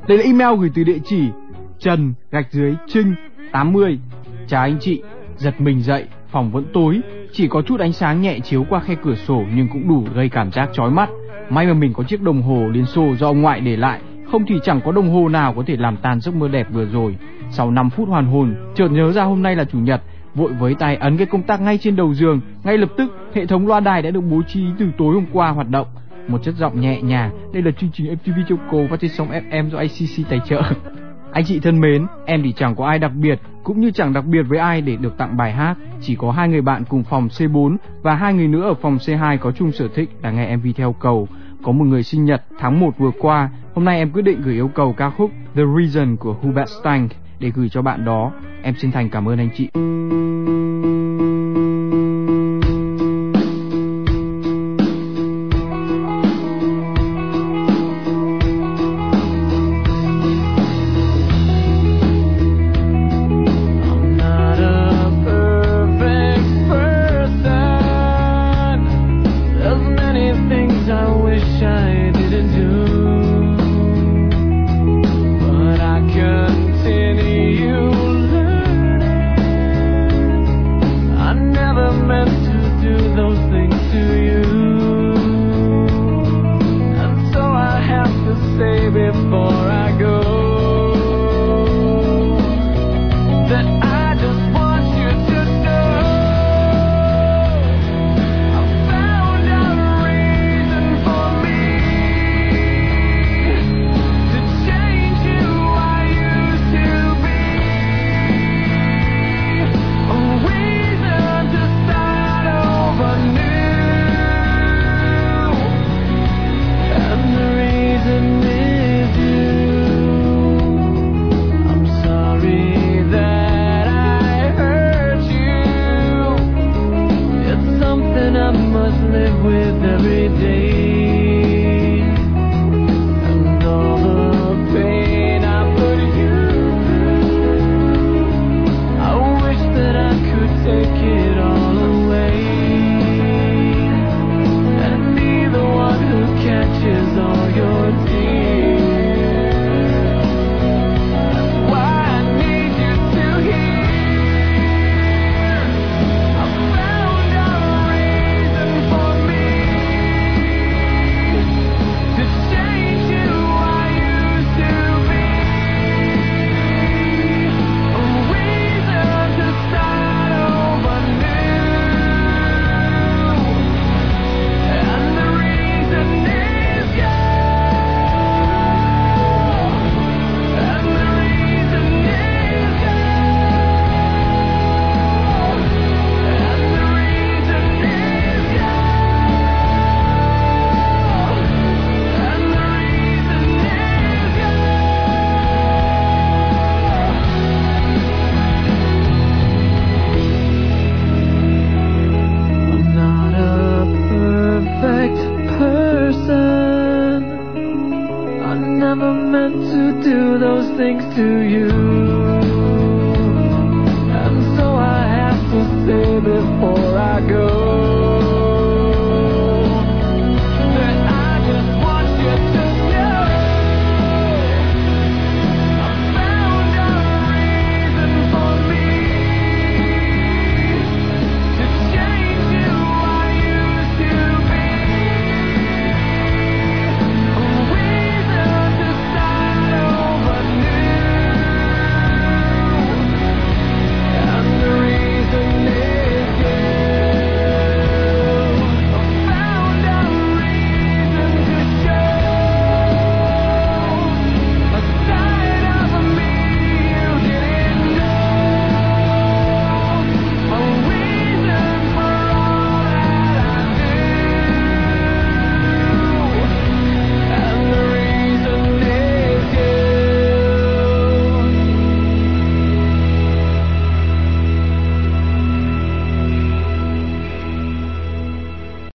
Đây là email gửi từ địa chỉ Trần_Trinh80. Chào anh chị, giật mình dậy, phòng vẫn tối, chỉ có chút ánh sáng nhẹ chiếu qua khe cửa sổ nhưng cũng đủ gây cảm giác chói mắt. May mà mình có chiếc đồng hồ Liên Xô do ông ngoại để lại, không thì chẳng có đồng hồ nào có thể làm tan giấc mơ đẹp vừa rồi. Sau 5 phút hoàn hồn, chợt nhớ ra hôm nay là chủ nhật, vội với tay ấn cái công tắc ngay trên đầu giường. Ngay lập tức, hệ thống loa đài đã được bố trí từ tối hôm qua hoạt động. Một chất giọng nhẹ nhàng, đây là chương trình MTV Châu Cô phát trên sóng FM do ICC tài trợ. Anh chị thân mến, em thì chẳng có ai đặc biệt, cũng như chẳng đặc biệt với ai để được tặng bài hát. Chỉ có 2 người bạn cùng phòng C4 và 2 người nữa ở phòng C2 có chung sở thích là nghe MV theo cầu. Có một người sinh nhật tháng 1 vừa qua, hôm nay em quyết định gửi yêu cầu ca khúc The Reason của Hubert Stank để gửi cho bạn đó. Em chân thành cảm ơn anh chị. Before I go